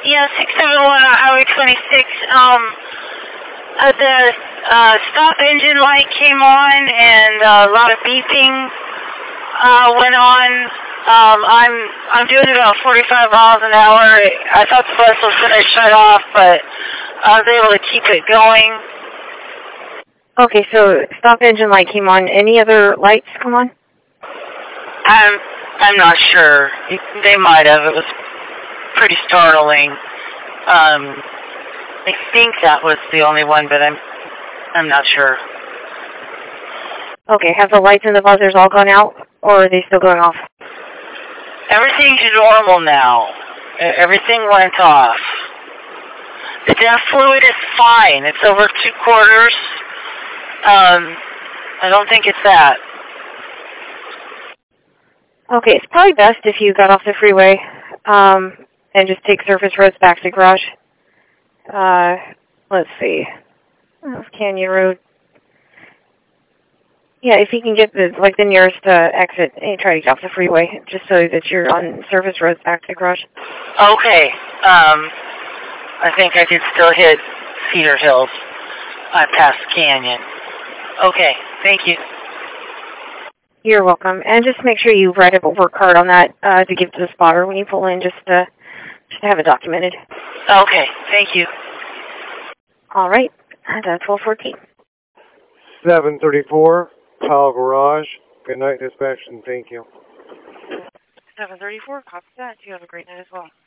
Yeah, 671 on Highway 26. The stop engine light came on and a lot of beeping went on. I'm doing about 45 miles an hour. I thought the bus was going to shut off, but I was able to keep it going. Okay, so stop engine light came on. Any other lights come on? I'm not sure. They might have. It was pretty startling. I think that was the only one, but I'm not sure. Okay, have the lights and the buzzers all gone out, or are they still going off? Everything's normal now. Everything went off. The DEF fluid is fine. It's over 2/4. I don't think it's that. Okay, it's probably best if you got off the freeway and just take surface roads back to garage. Let's see. That's Canyon Road. Yeah, if you can get the nearest exit and try to get off the freeway, just so that you're on surface roads back to garage. Okay. I think I could still hit Cedar Hills past Canyon. Okay, thank you. You're welcome. And just make sure you write a work card on that to give to the spotter when you pull in, just to have it documented. Okay, thank you. All right. That's 1214. 734, Powell Garage. Good night, dispatch, and thank you. 734, copy that. You have a great night as well.